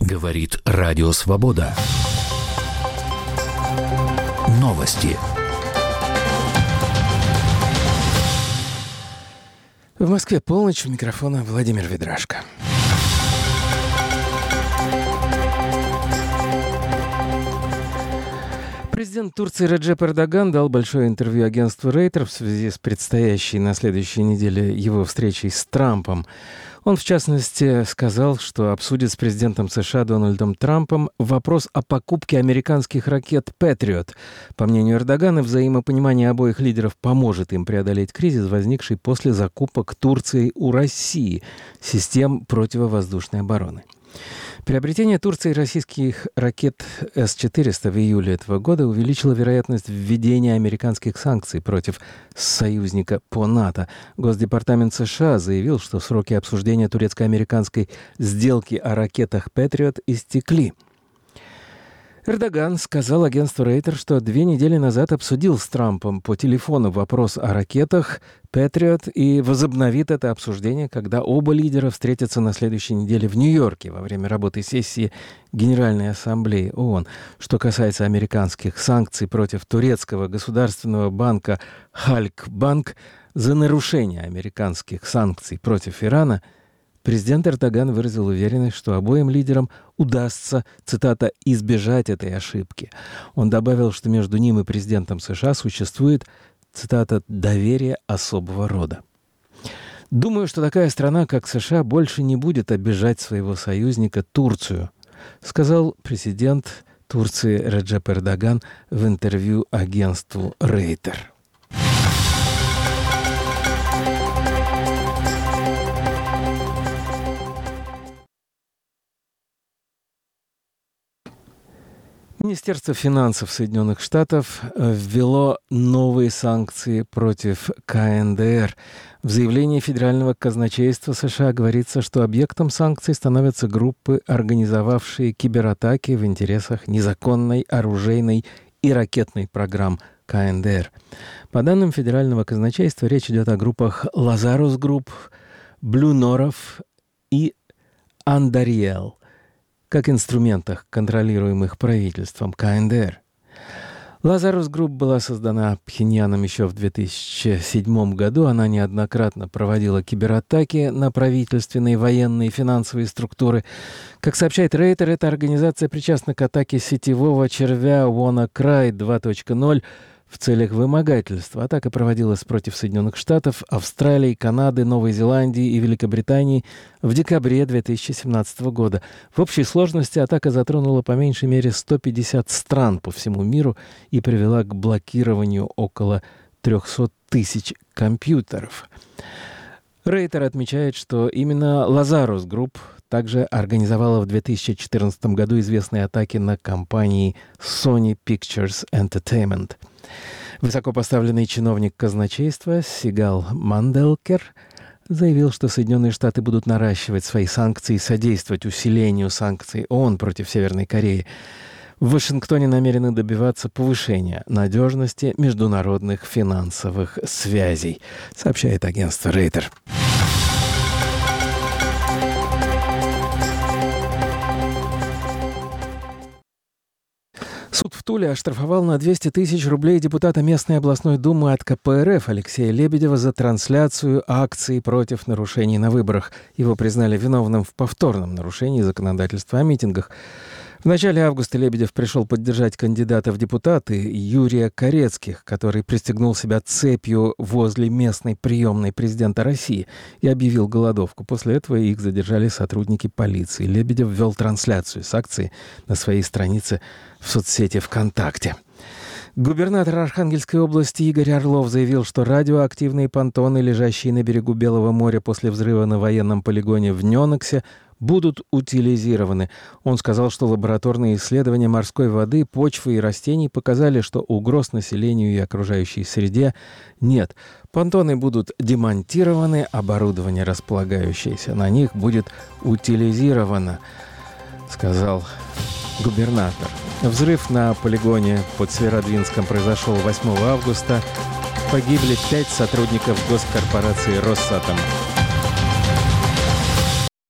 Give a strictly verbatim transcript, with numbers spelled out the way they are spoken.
Говорит Радио Свобода. Новости. В Москве полночь, у микрофона Владимир Ведрашко. Президент Турции Реджеп Эрдоган дал большое интервью агентству Рейтер в связи с предстоящей на следующей неделе его встречей с Трампом. Он, в частности, сказал, что обсудит с президентом США Дональдом Трампом вопрос о покупке американских ракет «Патриот». По мнению Эрдогана, взаимопонимание обоих лидеров поможет им преодолеть кризис, возникший после закупок Турцией у России систем противовоздушной обороны. Приобретение Турции российских ракет эс четыреста в июле этого года увеличило вероятность введения американских санкций против союзника по НАТО. Госдепартамент США заявил, что сроки обсуждения турецко-американской сделки о ракетах «Патриот» истекли. Эрдоган сказал агентству Рейтер, что две недели назад обсудил с Трампом по телефону вопрос о ракетах «Патриот» и возобновит это обсуждение, когда оба лидера встретятся на следующей неделе в Нью-Йорке во время работы сессии Генеральной Ассамблеи ООН. Что касается американских санкций против турецкого государственного банка «Халк-банк» за нарушение американских санкций против Ирана, президент Эрдоган выразил уверенность, что обоим лидерам удастся, цитата, «избежать этой ошибки». Он добавил, что между ним и президентом США существует, цитата, «доверие особого рода». «Думаю, что такая страна, как США, больше не будет обижать своего союзника Турцию», сказал президент Турции Реджеп Эрдоган в интервью агентству Рейтер. Министерство финансов Соединенных Штатов ввело новые санкции против ка эн дэ эр. В заявлении Федерального казначейства США говорится, что объектом санкций становятся группы, организовавшие кибератаки в интересах незаконной оружейной и ракетной программ ка эн дэ эр. По данным Федерального казначейства, речь идет о группах Lazarus Group, Blue North и Andariel, как инструментах, контролируемых правительством ка эн дэ эр. Lazarus Group была создана Пхеньяном еще в две тысячи седьмом году. Она неоднократно проводила кибератаки на правительственные, военные и финансовые структуры. Как сообщает Рейтер, эта организация причастна к атаке сетевого червя WannaCry два точка ноль в целях вымогательства. Атака проводилась против Соединенных Штатов, Австралии, Канады, Новой Зеландии и Великобритании в декабре две тысячи семнадцатого года. В общей сложности атака затронула по меньшей мере сто пятьдесят стран по всему миру и привела к блокированию около триста тысяч компьютеров. Рейтер отмечает, что именно Lazarus Group также организовала в две тысячи четырнадцатом году известные атаки на компании Sony Pictures Entertainment. Высокопоставленный чиновник казначейства Сигал Манделкер заявил, что Соединенные Штаты будут наращивать свои санкции и содействовать усилению санкций ООН против Северной Кореи. В Вашингтоне намерены добиваться повышения надежности международных финансовых связей, сообщает агентство Рейтер. Суд в Туле оштрафовал на двести тысяч рублей депутата местной областной думы от ка пэ эр эф Алексея Лебедева за трансляцию акций против нарушений на выборах. Его признали виновным в повторном нарушении законодательства о митингах. В начале августа Лебедев пришел поддержать кандидата в депутаты Юрия Корецких, который пристегнул себя цепью возле местной приемной президента России и объявил голодовку. После этого их задержали сотрудники полиции. Лебедев ввел трансляцию с акции на своей странице в соцсети ВКонтакте. Губернатор Архангельской области Игорь Орлов заявил, что радиоактивные понтоны, лежащие на берегу Белого моря после взрыва на военном полигоне в Нёноксе, будут утилизированы. Он сказал, что лабораторные исследования морской воды, почвы и растений показали, что угроз населению и окружающей среде нет. Понтоны будут демонтированы, оборудование, располагающееся на них, будет утилизировано, сказал губернатор. Взрыв на полигоне под Северодвинском произошел восьмого августа. Погибли пять сотрудников госкорпорации «Росатом».